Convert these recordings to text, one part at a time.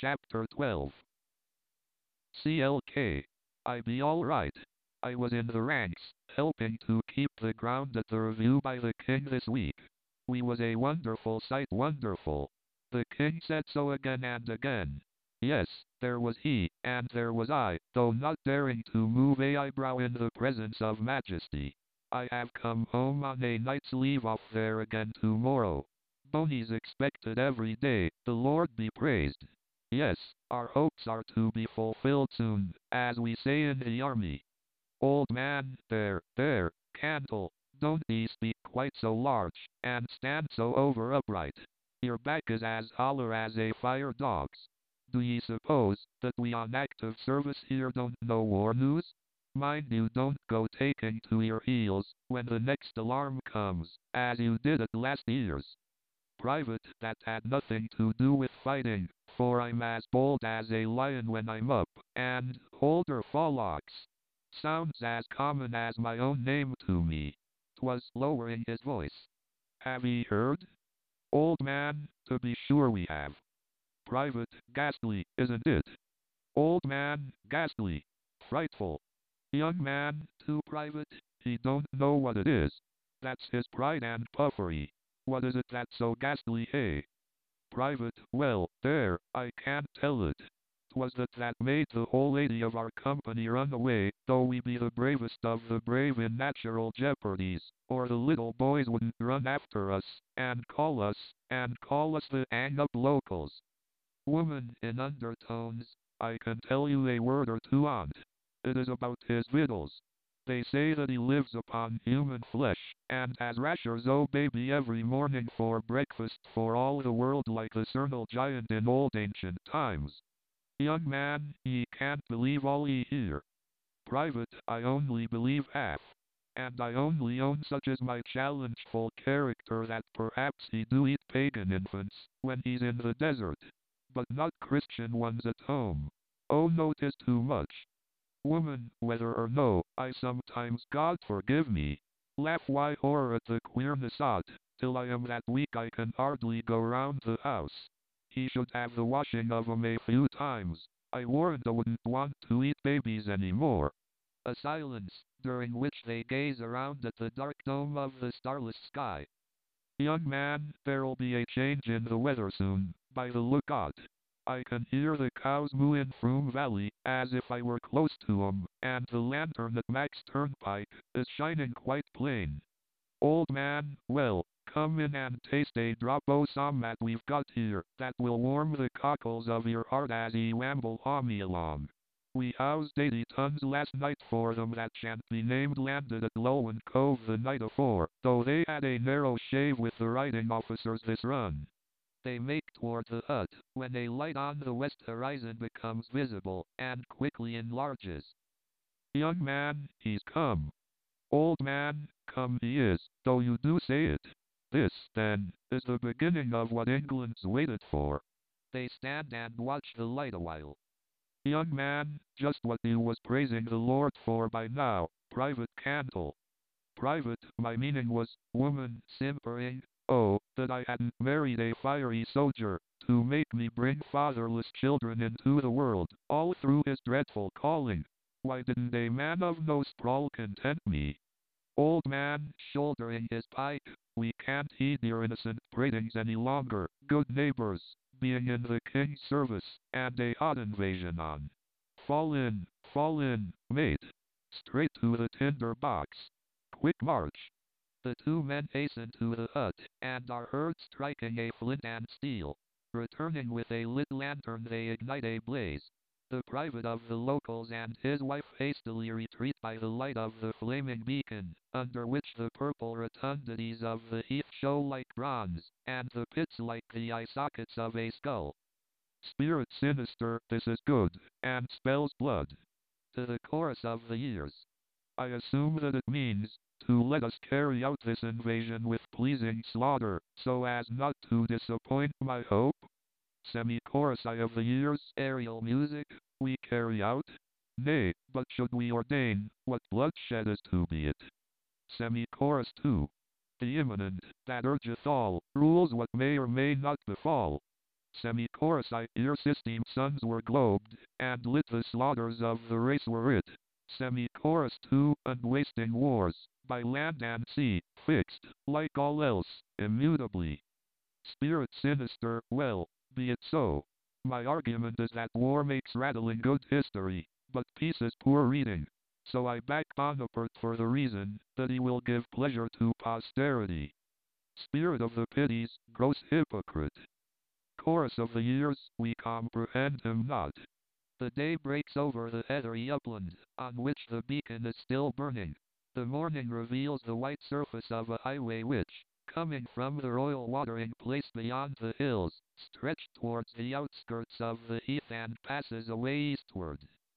Chapter 12. CLK. I be alright. I was in the ranks, helping to keep the ground at the review by the king this week. We was a wonderful sight, wonderful. The king said so again and again. Yes, there was he, and there was I, though not daring to move a eyebrow in the presence of majesty. I have come home on a night's leave off there again tomorrow. Bonies expected every day, the Lord be praised. Yes, our hopes are to be fulfilled soon, as we say in the army. Old man, there, Candle, don't ye speak quite so large, and stand so over upright. Your back is as holler as a fire dog's. Do ye suppose that we on active service here don't know war news? Mind you don't go taking to your heels when the next alarm comes, as you did at last year's. Private, that had nothing to do with fighting, for I'm as bold as a lion when I'm up, and Holder Fallocks sounds as common as my own name to me. 'Twas lowering his voice. Have ye heard? Old man, to be sure we have. Private, ghastly, isn't it? Old man, ghastly. Frightful. Young man, to Private, he don't know what it is. That's his pride and puffery. What is it that's so ghastly, hey? Private, well, there, I can't tell it. 'Twas that made the whole lady of our company run away, though we be the bravest of the brave in natural jeopardies, or the little boys wouldn't run after us, and call us the hang-up locals. Woman, in undertones, I can tell you a word or two on't. It is about his victuals. They say that he lives upon human flesh, and has rashers o' baby every morning for breakfast for all the world like the Cernal giant in old ancient times. Young man, ye can't believe all ye hear. Private, I only believe half. And I only own such as my challengeful character that perhaps he do eat pagan infants, when he's in the desert. But not Christian ones at home. Oh no, 'tis too much. Woman, whether or no, I sometimes, God forgive me, laugh why horror at the queerness o't, till I am that weak I can hardly go round the house. He should have the washing of 'em a few times. I warrant I wouldn't want to eat babies any more. A silence, during which they gaze around at the dark dome of the starless sky. Young man, there'll be a change in the weather soon, by the look on't. I can hear the cows moo in Froom Valley, as if I were close to 'em, and the lantern at Max Turnpike is shining quite plain. Old man, well, come in and taste a drop o' sommat we've got here, that will warm the cockles of your heart as ye wamble me along. We housed 80 tons last night for them that shan't be named landed at Lulwyn Cove the night afore, though they had a narrow shave with the riding officers this run. They make toward the hut, when a light on the west horizon becomes visible, and quickly enlarges. Young man, he's come. Old man, come he is, though you do say it. This, then, is the beginning of what England's waited for. They stand and watch the light awhile. Young man, just what you was praising the Lord for by now, Private Candle. Private, my meaning was, woman, simpering, oh, that I hadn't married a fiery soldier, to make me bring fatherless children into the world, all through his dreadful calling. Why didn't a man of no sprawl content me? Old man, shouldering his pike, we can't heed your innocent pratings any longer, good neighbors, being in the king's service, and a hot invasion on. Fall in, mate. Straight to the tinder box. Quick march. The two men hasten to the hut, and are heard striking a flint and steel. Returning with a lit lantern they ignite a blaze. The private of the locals and his wife hastily retreat by the light of the flaming beacon, under which the purple rotundities of the heath show like bronze, and the pits like the eye sockets of a skull. Spirit sinister, this is good, and spells blood. To the chorus of the years. I assume that it means, to let us carry out this invasion with pleasing slaughter, so as not to disappoint my hope. Semi-chorus I of the years, aerial music, we carry out. Nay, but should we ordain, what bloodshed is to be it? Semi-chorus 2. The imminent, that urgeth all, rules what may or may not befall. Semi-chorus ear system suns were globed, and lit the slaughters of the race were it. Semi-chorus 2, unwasting wars, by land and sea, fixed, like all else, immutably. Spirit sinister, well, be it so. My argument is that war makes rattling good history, but peace is poor reading. So I back Bonaparte for the reason that he will give pleasure to posterity. Spirit of the pities, gross hypocrite. Chorus of the years, we comprehend him not. The day breaks over the heathery upland, on which the beacon is still burning. The morning reveals the white surface of a highway which, coming from the royal watering place beyond the hills, stretched towards the outskirts of the heath and passes away eastward.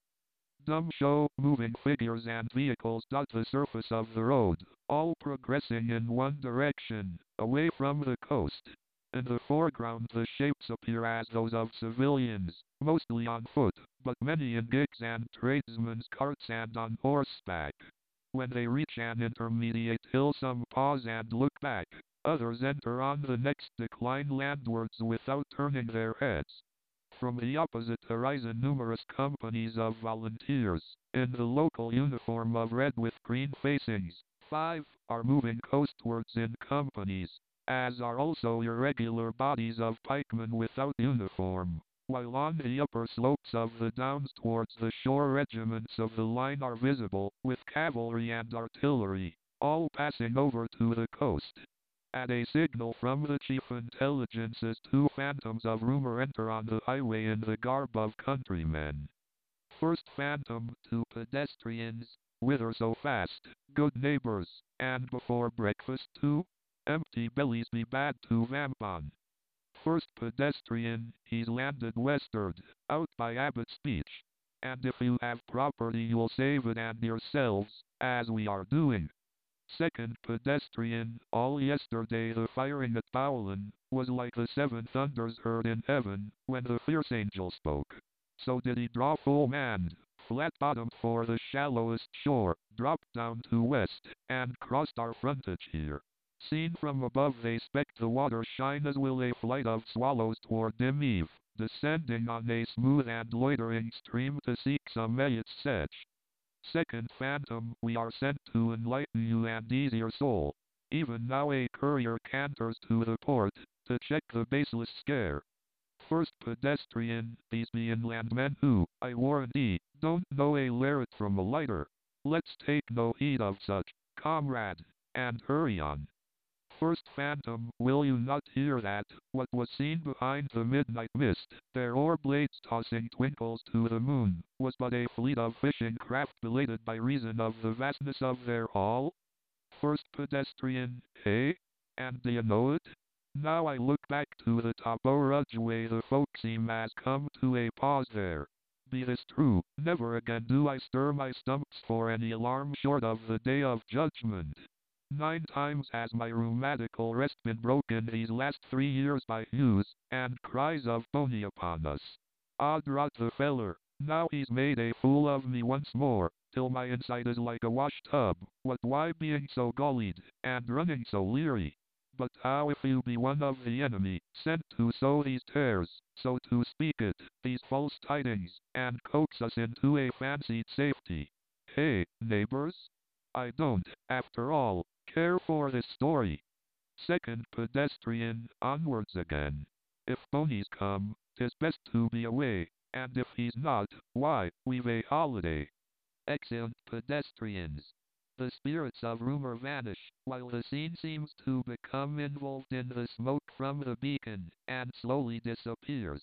Dumb show, moving figures and vehicles dot the surface of the road, all progressing in one direction, away from the coast. In the foreground the shapes appear as those of civilians, mostly on foot, but many in gigs and tradesmen's carts and on horseback. When they reach an intermediate hill some pause and look back, others enter on the next decline landwards without turning their heads. From the opposite horizon numerous companies of volunteers, in the local uniform of red with green facings, 5, are moving coastwards in companies, as are also irregular bodies of pikemen without uniform, while on the upper slopes of the downs towards the shore regiments of the line are visible, with cavalry and artillery, all passing over to the coast. At a signal from the chief intelligences 2 phantoms of rumor enter on the highway in the garb of countrymen. First phantom, to pedestrians, whither so fast, good neighbors, and before breakfast too? Empty bellies be bad to vamp on. First pedestrian, he's landed westward, out by Abbott's Beach. And if you have property you'll save it and yourselves, as we are doing. Second pedestrian, all yesterday the firing at Bowlen was like the 7 thunders heard in heaven, when the fierce angel spoke. So did he draw full manned, flat-bottomed for the shallowest shore, dropped down to west, and crossed our frontage here. Seen from above they speck the water shine as will a flight of swallows toward dim eve, descending on a smooth and loitering stream to seek some mayet's sedge. Second phantom, we are sent to enlighten you and ease your soul. Even now a courier canters to the port, to check the baseless scare. First pedestrian, these be inland men who, I warrant ye, don't know a lariat from a lighter. Let's take no heed of such, comrade, and hurry on. First phantom, will you not hear that, what was seen behind the midnight mist, their oar blades tossing twinkles to the moon, was but a fleet of fishing craft belated by reason of the vastness of their haul? First pedestrian, eh? And do you know it? Now I look back to the top o' Rudgway the folk seem as come to a pause there. Be this true, never again do I stir my stumps for any alarm short of the day of judgment. 9 times has my rheumatical rest been broken these last 3 years by hues and cries of Boney upon us. Odd rot the feller, now he's made a fool of me once more, till my inside is like a wash tub, what why being so gullied, and running so leery? But how if you be one of the enemy, sent to sow these tares, so to speak it, these false tidings, and coax us into a fancied safety? Hey, neighbors? I don't, after all, care for this story. Second pedestrian, onwards again. If Boney's come, 'tis best to be away, and if he's not, why, we've a holiday. Exeunt pedestrians. The spirits of rumor vanish, while the scene seems to become involved in the smoke from the beacon, and slowly disappears.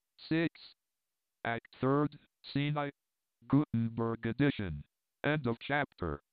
6. Act 3rd, Scene I. Gutenberg edition. End of chapter.